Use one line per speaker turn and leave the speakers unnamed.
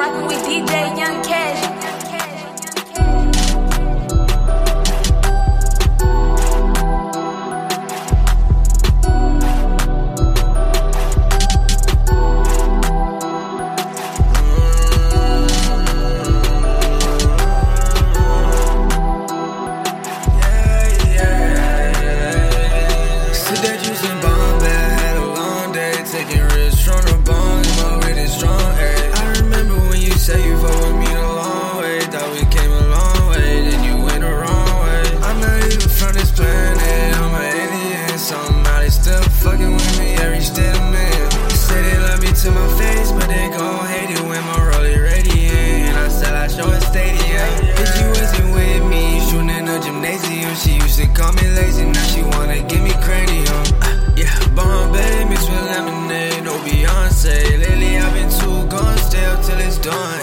rockin' with DJ Young Cash.
Taking risks from the bone, my weight is strong, ayy. I remember when you said you fuck with me the long way. Thought we came a long way, then you went the wrong way. I'm not even from this planet, I'm an alien. Somehow they still fucking with me every step, man. They say they love me to my face, but they gon' hate it when my rollie radiant. I sell out show a stadium. If you wasn't with me, shooting in a gymnasium. She used to call me lazy, now she wanna give me cranium. Yeah, Bombay mixed with lemonade, no Beyonce. Lately I've been too gone stale till it's done.